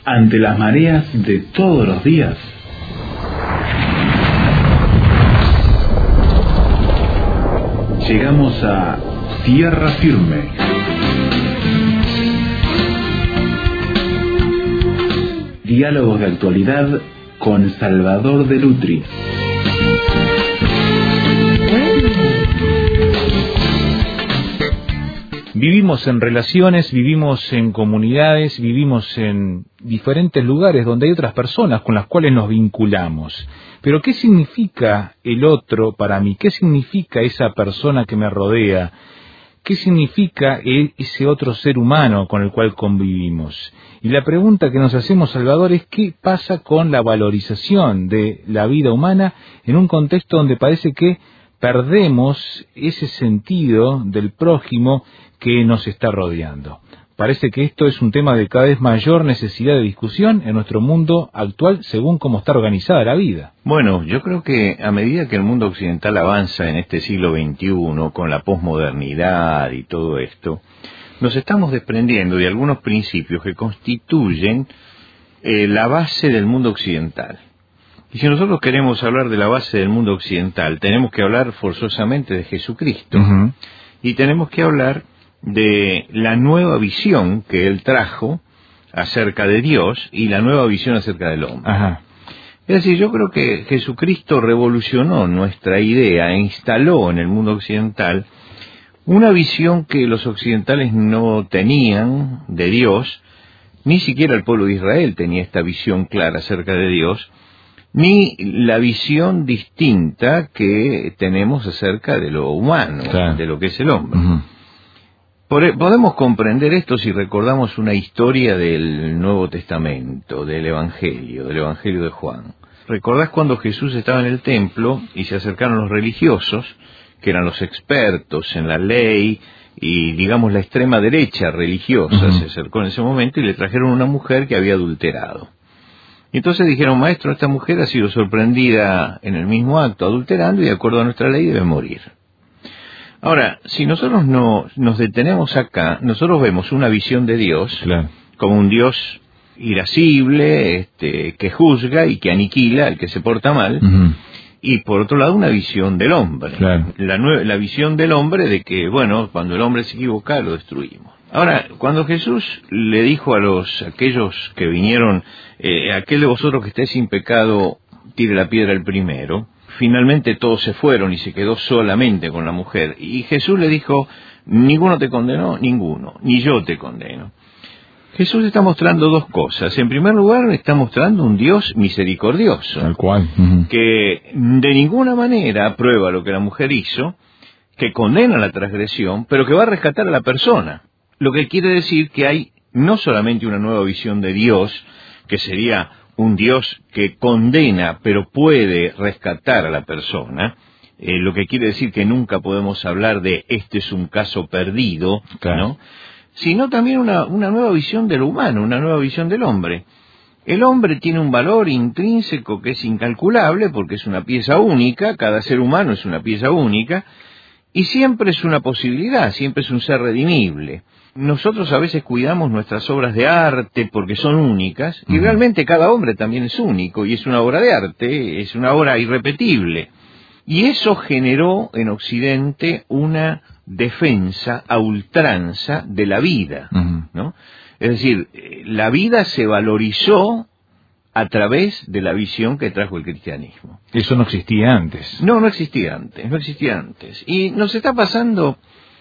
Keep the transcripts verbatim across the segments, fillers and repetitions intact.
ante las mareas de todos los días. Llegamos a tierra firme. Diálogos de actualidad con Salvador de Lutri. Vivimos en relaciones, vivimos en comunidades, vivimos en diferentes lugares donde hay otras personas con las cuales nos vinculamos. Pero ¿qué significa el otro para mí? ¿Qué significa esa persona que me rodea? ¿Qué significa ese otro ser humano con el cual convivimos? Y la pregunta que nos hacemos, Salvador, es ¿qué pasa con la valorización de la vida humana en un contexto donde parece que perdemos ese sentido del prójimo que nos está rodeando? Parece que esto es un tema de cada vez mayor necesidad de discusión en nuestro mundo actual según cómo está organizada la vida. Bueno, yo creo que a medida que el mundo occidental avanza en este siglo veintiuno con la posmodernidad y todo esto, nos estamos desprendiendo de algunos principios que constituyen eh, la base del mundo occidental. Y si nosotros queremos hablar de la base del mundo occidental, tenemos que hablar forzosamente de Jesucristo. Uh-huh. Y tenemos que hablar de la nueva visión que Él trajo acerca de Dios y la nueva visión acerca del hombre. Ajá. Es decir, yo creo que Jesucristo revolucionó nuestra idea e instaló en el mundo occidental una visión que los occidentales no tenían de Dios, ni siquiera el pueblo de Israel tenía esta visión clara acerca de Dios, ni la visión distinta que tenemos acerca de lo humano, claro, de lo que es el hombre. Uh-huh. Por, podemos comprender esto si recordamos una historia del Nuevo Testamento, del Evangelio, del Evangelio de Juan. ¿Recordás cuando Jesús estaba en el templo y se acercaron los religiosos, que eran los expertos en la ley y, digamos, la extrema derecha religiosa? Uh-huh. Se acercó en ese momento y le trajeron una mujer que había adulterado. Y entonces dijeron, maestro, esta mujer ha sido sorprendida en el mismo acto adulterando y de acuerdo a nuestra ley debe morir. Ahora, si nosotros no, nos detenemos acá, nosotros vemos una visión de Dios, claro, como un Dios irascible, este, que juzga y que aniquila al que se porta mal, uh-huh, y por otro lado una visión del hombre, claro, la, nue- la visión del hombre de que, bueno, cuando el hombre se equivoca lo destruimos. Ahora, cuando Jesús le dijo a los aquellos que vinieron, eh, aquel de vosotros que esté sin pecado, tire la piedra el primero, finalmente todos se fueron y se quedó solamente con la mujer. Y Jesús le dijo, ninguno te condenó, ninguno, ni yo te condeno. Jesús está mostrando dos cosas. En primer lugar, está mostrando un Dios misericordioso, tal cual, uh-huh, que de ninguna manera aprueba lo que la mujer hizo, que condena la transgresión, pero que va a rescatar a la persona. Lo que quiere decir que hay no solamente una nueva visión de Dios, que sería un Dios que condena, pero puede rescatar a la persona, eh, lo que quiere decir que nunca podemos hablar de este es un caso perdido, claro, ¿no? Sino también una, una nueva visión de lo humano, una nueva visión del hombre. El hombre tiene un valor intrínseco que es incalculable porque es una pieza única, cada ser humano es una pieza única, y siempre es una posibilidad, siempre es un ser redimible. Nosotros a veces cuidamos nuestras obras de arte porque son únicas, y realmente cada hombre también es único, y es una obra de arte, es una obra irrepetible. Y eso generó en Occidente una defensa a ultranza de la vida, uh-huh, ¿no? Es decir, la vida se valorizó a través de la visión que trajo el cristianismo. Eso no existía antes. No, no existía antes, no existía antes. Y nos está pasando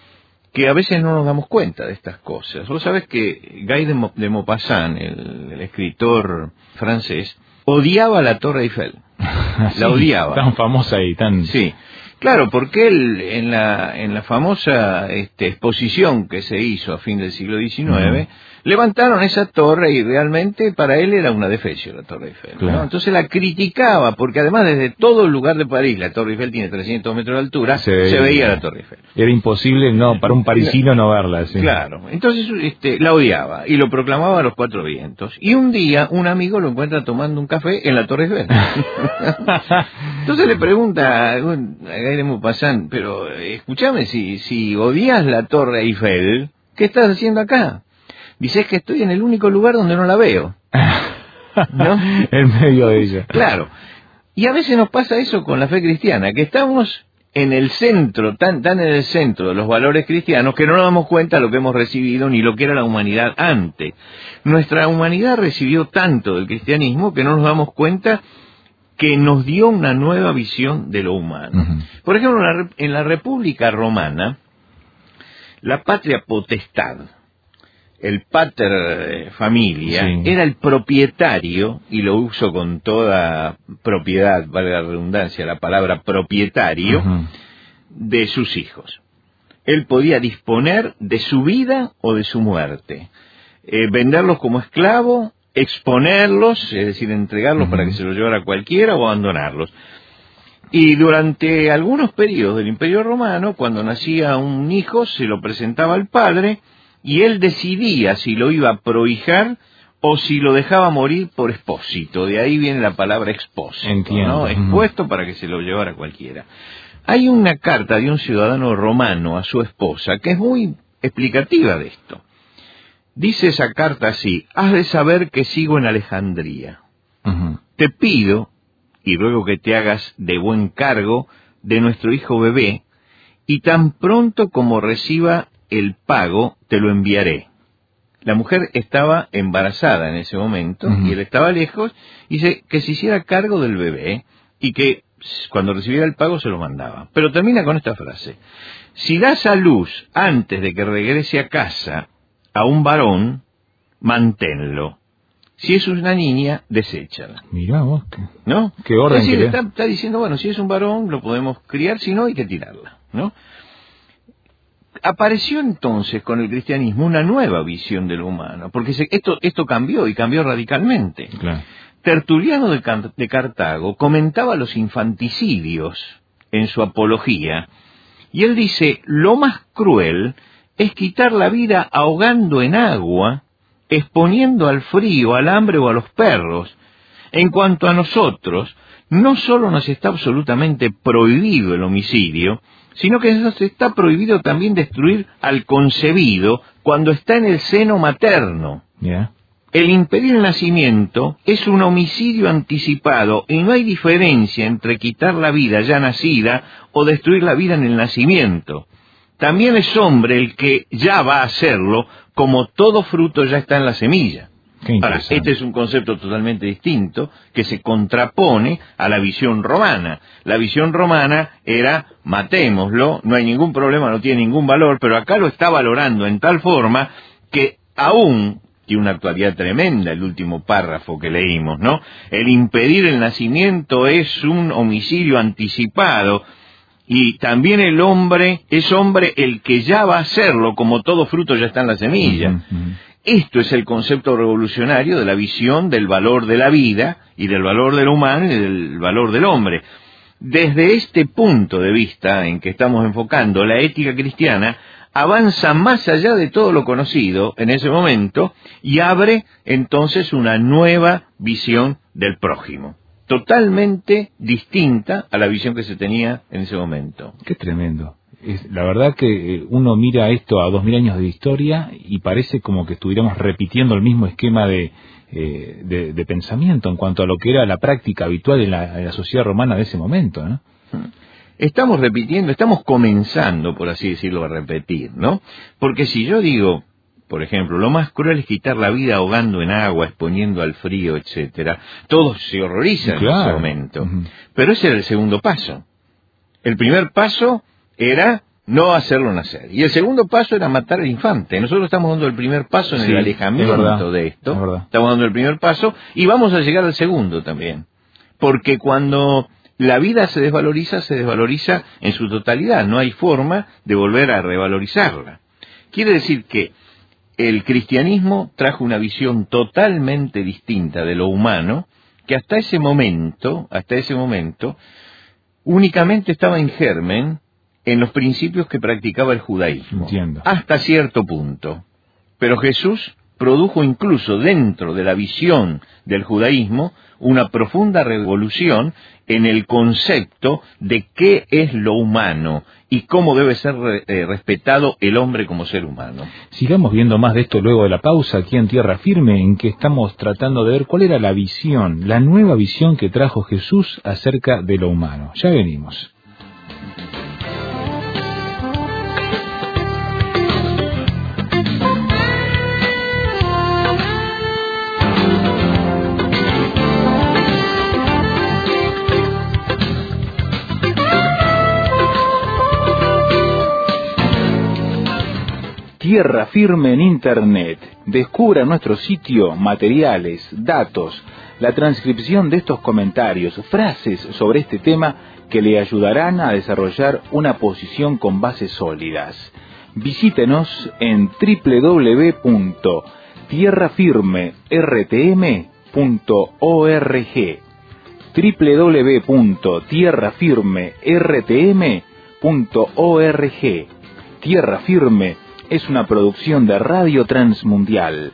que a veces no nos damos cuenta de estas cosas. Vos sabés que Guy de, Mo, de Maupassant, el, el escritor francés, odiaba la Torre Eiffel. Sí, la odiaba. Tan famosa y tan... Sí, claro, porque él en la, en la famosa este, exposición que se hizo a fin del siglo diecinueve, uh-huh, levantaron esa torre y realmente para él era una defecio la Torre Eiffel, claro, ¿no? Entonces la criticaba porque además desde todo el lugar de París, la Torre Eiffel tiene trescientos metros de altura, se veía, se veía la Torre Eiffel. Era imposible no para un parisino no verla. Sí. Claro, entonces este, la odiaba y lo proclamaba a los cuatro vientos. Y un día un amigo lo encuentra tomando un café en la Torre Eiffel. Entonces le pregunta a Guy de Maupassant, pero escúchame, si, si odias la Torre Eiffel, ¿qué estás haciendo acá? Dice, es que estoy en el único lugar donde no la veo. ¿no? En medio de ella. Claro. Y a veces nos pasa eso con la fe cristiana, que estamos en el centro, tan, tan en el centro de los valores cristianos, que no nos damos cuenta de lo que hemos recibido ni lo que era la humanidad antes. Nuestra humanidad recibió tanto del cristianismo que no nos damos cuenta que nos dio una nueva visión de lo humano. Uh-huh. Por ejemplo, en la, en la República Romana, la patria potestad, el pater familia, sí, era el propietario, y lo uso con toda propiedad, vale la redundancia, la palabra propietario, uh-huh, de sus hijos. Él podía disponer de su vida o de su muerte, eh, venderlos como esclavos, exponerlos, es decir, entregarlos, uh-huh, para que se los llevara cualquiera, o abandonarlos. Y durante algunos periodos del Imperio Romano, cuando nacía un hijo, se lo presentaba al padre, y él decidía si lo iba a prohijar o si lo dejaba morir por expósito. De ahí viene la palabra expósito. Entiendo. ¿No? Expuesto, uh-huh, para que se lo llevara cualquiera. Hay una carta de un ciudadano romano a su esposa que es muy explicativa de esto. Dice esa carta así: has de saber que sigo en Alejandría. Uh-huh. Te pido, y ruego que te hagas de buen cargo de nuestro hijo bebé, y tan pronto como reciba el pago, te lo enviaré. La mujer estaba embarazada en ese momento, uh-huh, y él estaba lejos, y dice que se hiciera cargo del bebé, y que cuando recibiera el pago se lo mandaba. Pero termina con esta frase: si das a luz antes de que regrese a casa a un varón, manténlo. Si es una niña, deséchala. Mirá vos, qué, ¿no? Qué orden. Es decir, está, está diciendo, bueno, si es un varón, lo podemos criar, si no, hay que tirarla, ¿no? Apareció entonces con el cristianismo una nueva visión de lo humano, porque se, esto, esto cambió, y cambió radicalmente. Claro. Tertuliano de, de Cartago comentaba los infanticidios en su apología, y él dice: lo más cruel es quitar la vida ahogando en agua, exponiendo al frío, al hambre o a los perros. En cuanto a nosotros, no solo nos está absolutamente prohibido el homicidio, sino que nos está prohibido también destruir al concebido cuando está en el seno materno. Yeah. El impedir el nacimiento es un homicidio anticipado, y no hay diferencia entre quitar la vida ya nacida o destruir la vida en el nacimiento. También es hombre el que ya va a hacerlo, como todo fruto ya está en la semilla. Ahora, este es un concepto totalmente distinto que se contrapone a la visión romana. La visión romana era: matémoslo, no hay ningún problema, no tiene ningún valor, pero acá lo está valorando en tal forma que aún tiene una actualidad tremenda el último párrafo que leímos, ¿no? El impedir el nacimiento es un homicidio anticipado, y también el hombre es hombre el que ya va a hacerlo, como todo fruto ya está en la semilla. Uh-huh, uh-huh. Esto es el concepto revolucionario de la visión del valor de la vida, y del valor del humano, y del valor del hombre. Desde este punto de vista en que estamos enfocando, la ética cristiana avanza más allá de todo lo conocido en ese momento, y abre entonces una nueva visión del prójimo, totalmente distinta a la visión que se tenía en ese momento. Qué tremendo. Es, la verdad que uno mira esto a dos mil años de historia y parece como que estuviéramos repitiendo el mismo esquema de, eh, de, de pensamiento en cuanto a lo que era la práctica habitual en la, en la sociedad romana de ese momento, ¿no? Estamos repitiendo, estamos comenzando, por así decirlo, a repetir, ¿no? Porque si yo digo, por ejemplo, lo más cruel es quitar la vida ahogando en agua, exponiendo al frío, etcétera, todos se horrorizan, claro, en ese momento. Uh-huh. Pero ese era el segundo paso. El primer paso era no hacerlo nacer, y el segundo paso era matar al infante. Nosotros estamos dando el primer paso en sí, el alejamiento de esto, estamos dando el primer paso, y vamos a llegar al segundo también, porque cuando la vida se desvaloriza, se desvaloriza en su totalidad, no hay forma de volver a revalorizarla. Quiere decir que el cristianismo trajo una visión totalmente distinta de lo humano, que hasta ese momento, hasta ese momento, únicamente estaba en germen en los principios que practicaba el judaísmo. Entiendo. Hasta cierto punto. Pero Jesús produjo incluso dentro de la visión del judaísmo una profunda revolución en el concepto de qué es lo humano y cómo debe ser eh, respetado el hombre como ser humano. Sigamos viendo más de esto luego de la pausa aquí en Tierra Firme, en que estamos tratando de ver cuál era la visión, la nueva visión que trajo Jesús acerca de lo humano. Ya venimos. Tierra Firme en Internet. Descubra nuestro sitio, materiales, datos, la transcripción de estos comentarios, frases sobre este tema que le ayudarán a desarrollar una posición con bases sólidas. Visítenos en doble u doble u doble u punto tierra firme r t m punto org, doble u doble u doble u punto tierra firme r t m punto org. Tierra Firme es una producción de Radio Transmundial.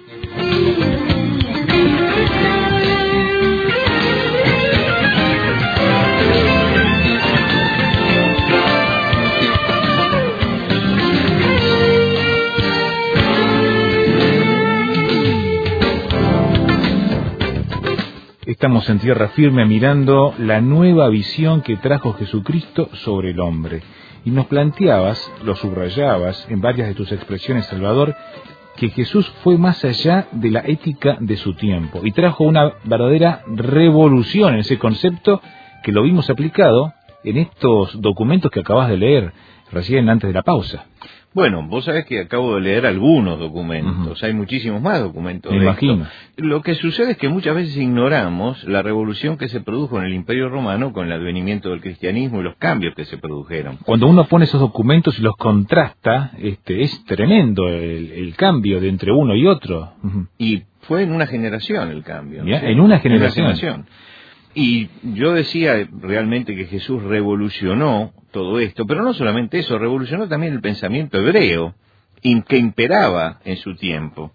Estamos en Tierra Firme mirando la nueva visión que trajo Jesucristo sobre el hombre. Y nos planteabas, lo subrayabas en varias de tus expresiones, Salvador, que Jesús fue más allá de la ética de su tiempo y trajo una verdadera revolución en ese concepto que lo vimos aplicado en estos documentos que acabas de leer recién antes de la pausa. Bueno, vos sabés que acabo de leer algunos documentos, uh-huh. Hay muchísimos más documentos. Me de imagino. Esto. Lo que sucede es que muchas veces ignoramos la revolución que se produjo en el Imperio Romano con el advenimiento del cristianismo y los cambios que se produjeron. Cuando uno pone esos documentos y los contrasta, este, es tremendo el, el cambio de entre uno y otro. Uh-huh. Y fue en una generación el cambio. ¿Sí? En una generación. En una generación. Y yo decía realmente que Jesús revolucionó todo esto, pero no solamente eso, revolucionó también el pensamiento hebreo que imperaba en su tiempo.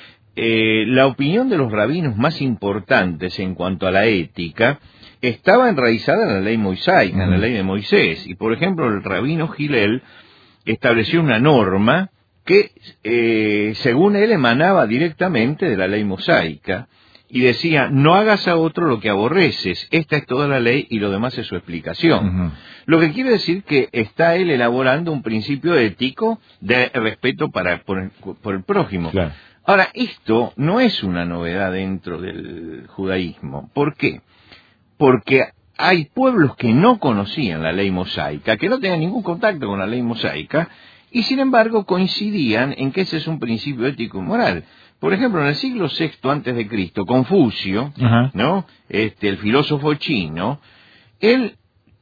Eh, la opinión de los rabinos más importantes en cuanto a la ética estaba enraizada en la ley mosaica, uh-huh. en la ley de Moisés. Y por ejemplo, el rabino Gilel estableció una norma que, eh, según él, emanaba directamente de la ley mosaica. Y decía, no hagas a otro lo que aborreces. Esta es toda la ley y lo demás es su explicación. Uh-huh. Lo que quiere decir que está él elaborando un principio ético de respeto para por el, por el prójimo. Claro. Ahora, esto no es una novedad dentro del judaísmo. ¿Por qué? Porque hay pueblos que no conocían la ley mosaica, que no tenían ningún contacto con la ley mosaica, y sin embargo coincidían en que ese es un principio ético y moral. Por ejemplo, en el siglo sexto antes de Cristo, Confucio, uh-huh. ¿no? Este, el filósofo chino, él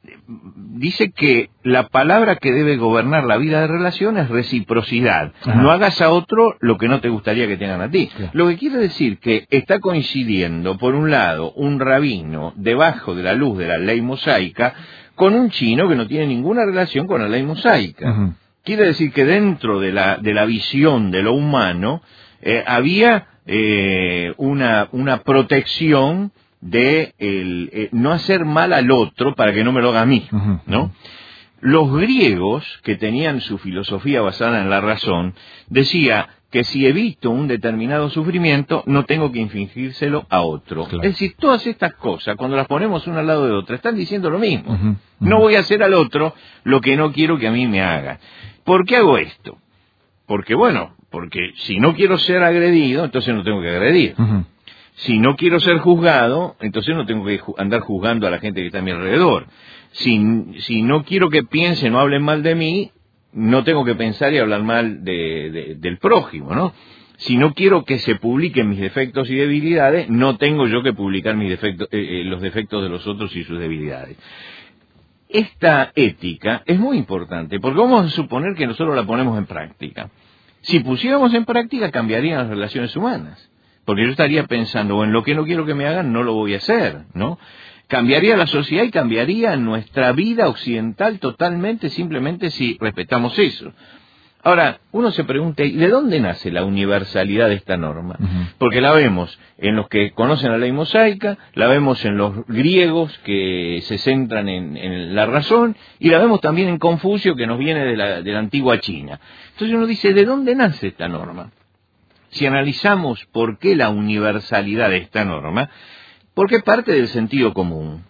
dice que la palabra que debe gobernar la vida de relación es reciprocidad. Uh-huh. No hagas a otro lo que no te gustaría que tengan a ti. Uh-huh. Lo que quiere decir que está coincidiendo, por un lado, un rabino debajo de la luz de la ley mosaica con un chino que no tiene ninguna relación con la ley mosaica. Uh-huh. Quiere decir que dentro de la, de la visión de lo humano, Eh, había eh, una, una protección de el, eh, no hacer mal al otro para que no me lo haga a mí, ¿no? Los griegos, que tenían su filosofía basada en la razón, decía que si evito un determinado sufrimiento, no tengo que infligírselo a otro. Claro. Es decir, todas estas cosas, cuando las ponemos una al lado de otra, están diciendo lo mismo. Uh-huh, uh-huh. No voy a hacer al otro lo que no quiero que a mí me haga. ¿Por qué hago esto? Porque, bueno, porque si no quiero ser agredido, entonces no tengo que agredir. Uh-huh. Si no quiero ser juzgado, entonces no tengo que ju- andar juzgando a la gente que está a mi alrededor. Si, si no quiero que piensen o hablen mal de mí, no tengo que pensar y hablar mal de, de, del prójimo, ¿no? Si no quiero que se publiquen mis defectos y debilidades, no tengo yo que publicar mis defectos, eh, eh, los defectos de los otros y sus debilidades. Esta ética es muy importante, porque vamos a suponer que nosotros la ponemos en práctica. Si pusiéramos en práctica, cambiarían las relaciones humanas. Porque yo estaría pensando, o en lo que no quiero que me hagan, no lo voy a hacer, ¿no? Cambiaría la sociedad y cambiaría nuestra vida occidental totalmente, simplemente si respetamos eso. Ahora, uno se pregunta, ¿y de dónde nace la universalidad de esta norma? Uh-huh. Porque la vemos en los que conocen la ley mosaica, la vemos en los griegos que se centran en, en la razón, y la vemos también en Confucio, que nos viene de la, de la antigua China. Entonces uno dice, ¿de dónde nace esta norma? Si analizamos por qué la universalidad de esta norma, porque parte del sentido común.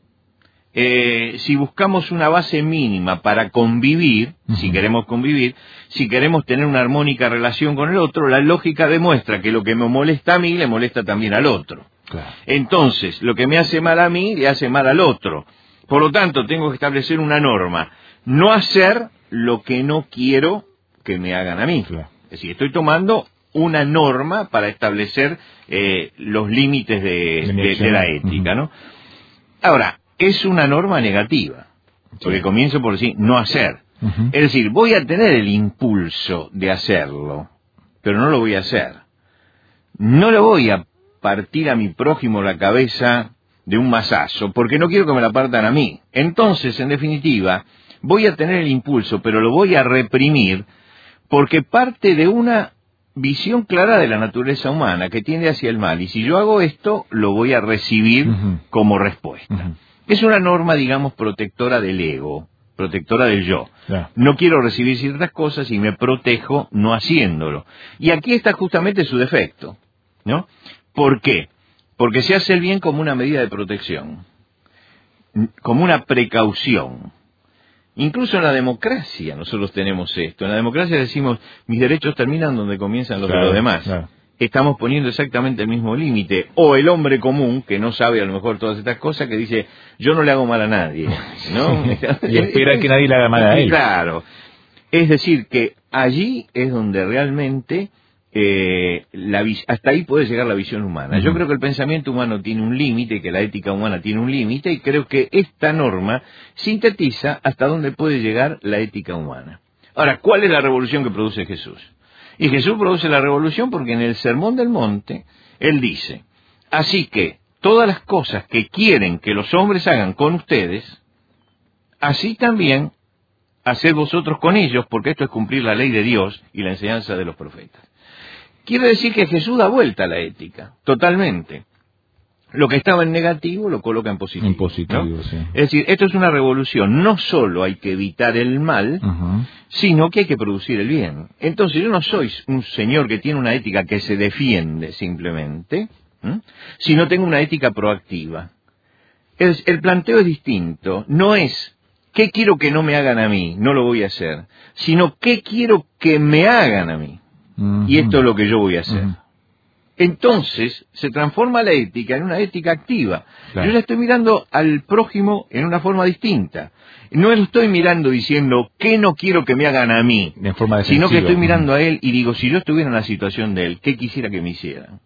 Eh, si buscamos una base mínima para convivir, uh-huh. si queremos convivir, si queremos tener una armónica relación con el otro, la lógica demuestra que lo que me molesta a mí le molesta también al otro. Claro. Entonces, lo que me hace mal a mí le hace mal al otro. Por lo tanto, tengo que establecer una norma. No hacer lo que no quiero que me hagan a mí. Claro. Es decir, estoy tomando una norma para establecer eh, los límites de, de, de la ética, uh-huh. ¿no? Ahora, es una norma negativa, porque sí. comienzo por decir no hacer. Uh-huh. Es decir, voy a tener el impulso de hacerlo, pero no lo voy a hacer. No le voy a partir a mi prójimo la cabeza de un mazazo, porque no quiero que me la partan a mí. Entonces, en definitiva, voy a tener el impulso, pero lo voy a reprimir, porque parte de una visión clara de la naturaleza humana que tiende hacia el mal, y si yo hago esto, lo voy a recibir uh-huh. como respuesta. Uh-huh. Es una norma, digamos, protectora del ego, protectora del yo. Yeah. No quiero recibir ciertas cosas y me protejo no haciéndolo. Y aquí está justamente su defecto, ¿no? ¿Por qué? Porque se hace el bien como una medida de protección, como una precaución. Incluso en la democracia nosotros tenemos esto. En la democracia decimos, mis derechos terminan donde comienzan los claro, de los demás. Claro. Estamos poniendo exactamente el mismo límite. O el hombre común, que no sabe a lo mejor todas estas cosas, que dice, yo no le hago mal a nadie, ¿no? Y espera que nadie le haga mal a él. Claro. Es decir, que allí es donde realmente eh, la hasta ahí puede llegar la visión humana. Uh-huh. Yo creo que el pensamiento humano tiene un límite, que la ética humana tiene un límite, y creo que esta norma sintetiza hasta dónde puede llegar la ética humana. Ahora, ¿cuál es la revolución que produce Jesús? Y Jesús produce la revolución porque en el Sermón del Monte, Él dice, así que todas las cosas que quieren que los hombres hagan con ustedes, así también haced vosotros con ellos, porque esto es cumplir la ley de Dios y la enseñanza de los profetas. Quiere decir que Jesús da vuelta a la ética, totalmente. Lo que estaba en negativo lo coloca en positivo. En positivo, ¿no? Sí. Es decir, esto es una revolución. No solo hay que evitar el mal, uh-huh. sino que hay que producir el bien. Entonces yo no soy un señor que tiene una ética que se defiende simplemente, ¿eh? sino tengo una ética proactiva. Es, el planteo es distinto. No es ¿qué quiero que no me hagan a mí? No lo voy a hacer. Sino ¿qué quiero que me hagan a mí? Uh-huh. Y esto es lo que yo voy a hacer. Uh-huh. Entonces se transforma la ética en una ética activa. Claro. Yo ya estoy mirando al prójimo en una forma distinta. No lo estoy mirando diciendo ¿qué no quiero que me hagan a mí? De forma sino que estoy mirando a él y digo, si yo estuviera en la situación de él, ¿qué quisiera que me hicieran?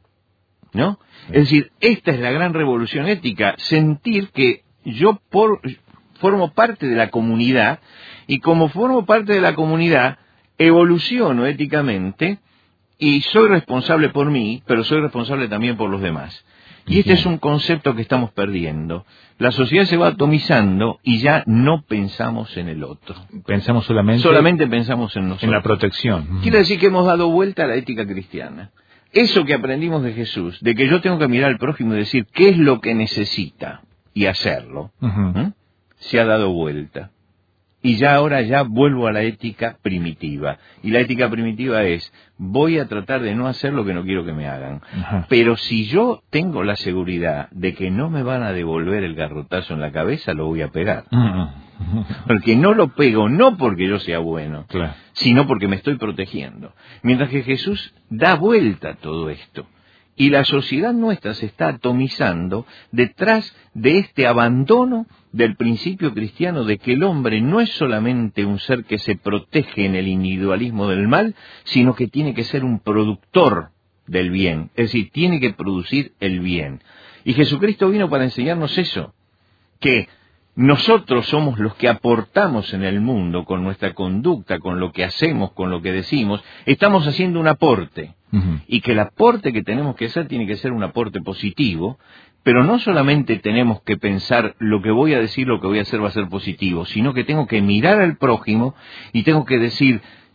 ¿No? Sí. Es decir, esta es la gran revolución ética, sentir que yo por, formo parte de la comunidad, y como formo parte de la comunidad, evoluciono éticamente, y soy responsable por mí, pero soy responsable también por los demás. Y este es un concepto que estamos perdiendo. La sociedad se va atomizando y ya no pensamos en el otro. Pensamos solamente... Solamente pensamos en nosotros. En la protección. Quiere decir que hemos dado vuelta a la ética cristiana. Eso que aprendimos de Jesús, de que yo tengo que mirar al prójimo y decir qué es lo que necesita y hacerlo, uh-huh. ¿eh? se ha dado vuelta. Y ya ahora ya vuelvo a la ética primitiva. Y la ética primitiva es, voy a tratar de no hacer lo que no quiero que me hagan. Ajá. Pero si yo tengo la seguridad de que no me van a devolver el garrotazo en la cabeza, lo voy a pegar. Ajá. Porque no lo pego, no porque yo sea bueno, claro. sino porque me estoy protegiendo. Mientras que Jesús da vuelta a todo esto. Y la sociedad nuestra se está atomizando detrás de este abandono del principio cristiano de que el hombre no es solamente un ser que se protege en el individualismo del mal, sino que tiene que ser un productor del bien, es decir, tiene que producir el bien. Y Jesucristo vino para enseñarnos eso, que nosotros somos los que aportamos en el mundo con nuestra conducta, con lo que hacemos, con lo que decimos, estamos haciendo un aporte. Uh-huh. Y que el aporte que tenemos que hacer tiene que ser un aporte positivo, pero no solamente tenemos que pensar lo que voy a decir, lo que voy a hacer va a ser positivo, sino que tengo que mirar al prójimo y tengo que decir,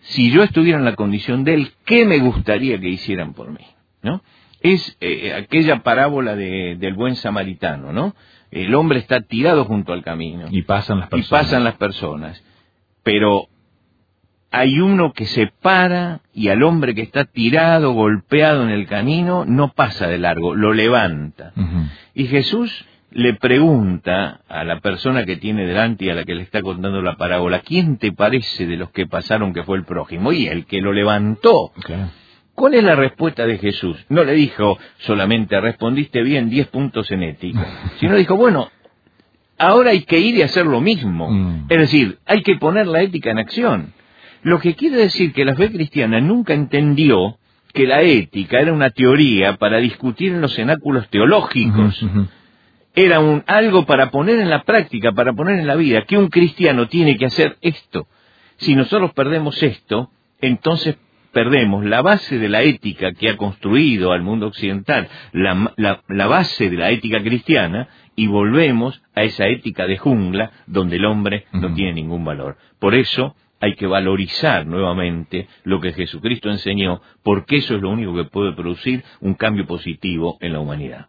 si yo estuviera en la condición de él, ¿qué me gustaría que hicieran por mí? ¿No? Es eh, aquella parábola de, del buen samaritano, ¿no? El hombre está tirado junto al camino. Y pasan las personas. Y pasan las personas. Pero hay uno que se para y al hombre que está tirado, golpeado en el camino, no pasa de largo, lo levanta. Uh-huh. Y Jesús le pregunta a la persona que tiene delante y a la que le está contando la parábola, ¿quién te parece de los que pasaron que fue el prójimo? Y el que lo levantó. Okay. ¿Cuál es la respuesta de Jesús? No le dijo solamente, respondiste bien, diez puntos en ética, sino dijo, bueno, ahora hay que ir y hacer lo mismo. Mm. Es decir, hay que poner la ética en acción. Lo que quiere decir que la fe cristiana nunca entendió que la ética era una teoría para discutir en los cenáculos teológicos. Uh-huh, uh-huh. Era un, algo para poner en la práctica, para poner en la vida, que un cristiano tiene que hacer esto. Si nosotros perdemos esto, entonces perdemos la base de la ética que ha construido al mundo occidental, la, la, la base de la ética cristiana, y volvemos a esa ética de jungla donde el hombre uh-huh. no tiene ningún valor. Por eso hay que valorizar nuevamente lo que Jesucristo enseñó, porque eso es lo único que puede producir un cambio positivo en la humanidad.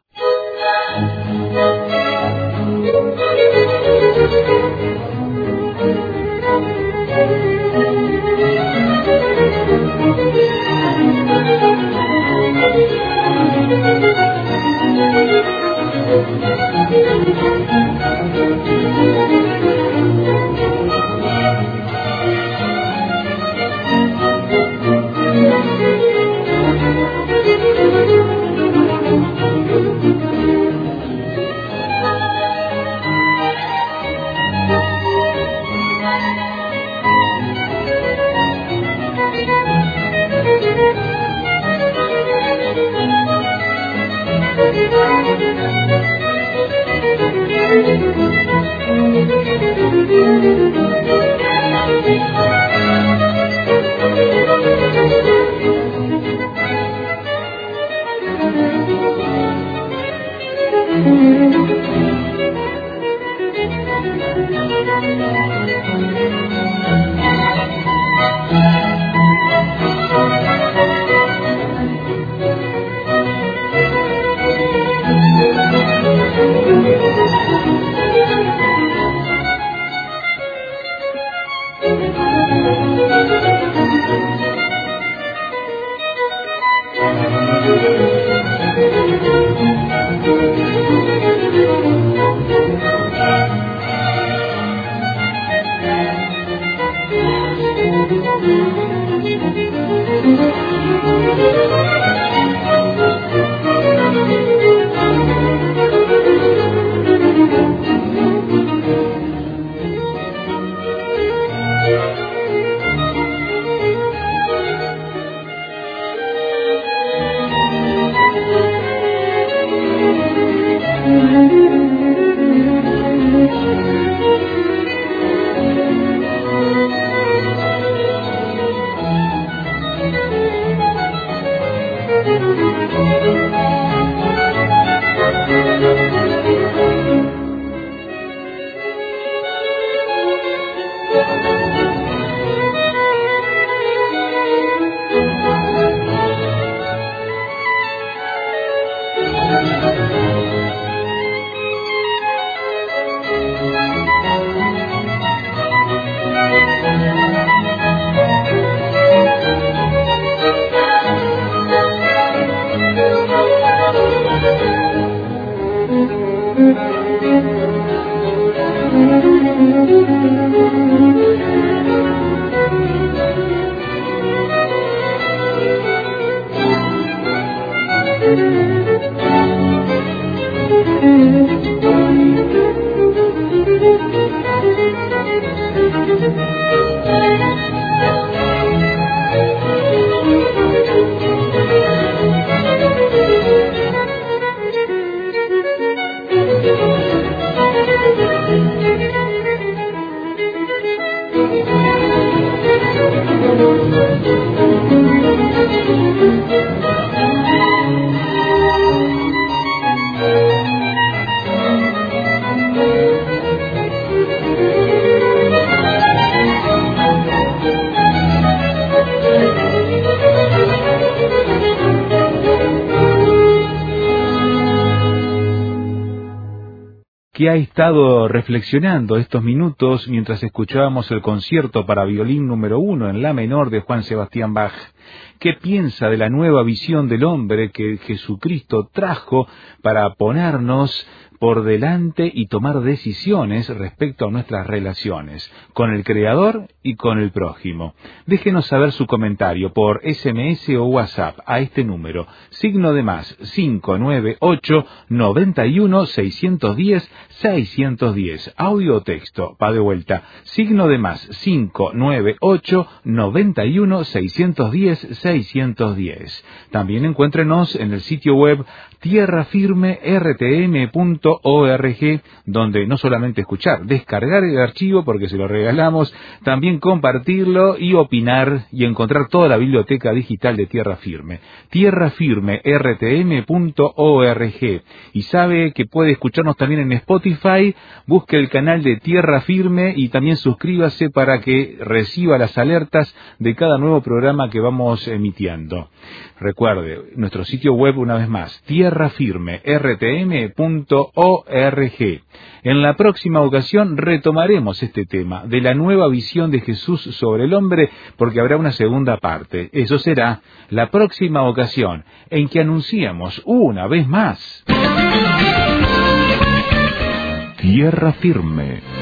que ha estado reflexionando estos minutos mientras escuchábamos el concierto para violín número uno en la menor de Juan Sebastián Bach. ¿Qué piensa de la nueva visión del hombre que Jesucristo trajo para ponernos por delante y tomar decisiones respecto a nuestras relaciones con el Creador y con el prójimo? Déjenos saber su comentario por ese eme ese o WhatsApp a este número, signo de más cinco nueve ocho, noventa y uno, seiscientos diez, seiscientos diez, audio o texto, va de vuelta, signo de más cinco nueve ocho, noventa y uno, seiscientos diez, seiscientos diez. También encuéntrenos en el sitio web tierra firme r t m punto org, donde no solamente escuchar, descargar el archivo porque se lo regalamos, también compartirlo y opinar y encontrar toda la biblioteca digital de Tierra Firme. tierra firme r t m punto org. Y sabe que puede escucharnos también en Spotify, busque el canal de Tierra Firme y también suscríbase para que reciba las alertas de cada nuevo programa que vamos emitiendo. Recuerde, nuestro sitio web una vez más, tierra firme r t m punto org. En la próxima ocasión retomaremos este tema de la nueva visión de Jesús sobre el hombre, porque habrá una segunda parte. Eso será la próxima ocasión en que anunciamos una vez más Tierra Firme.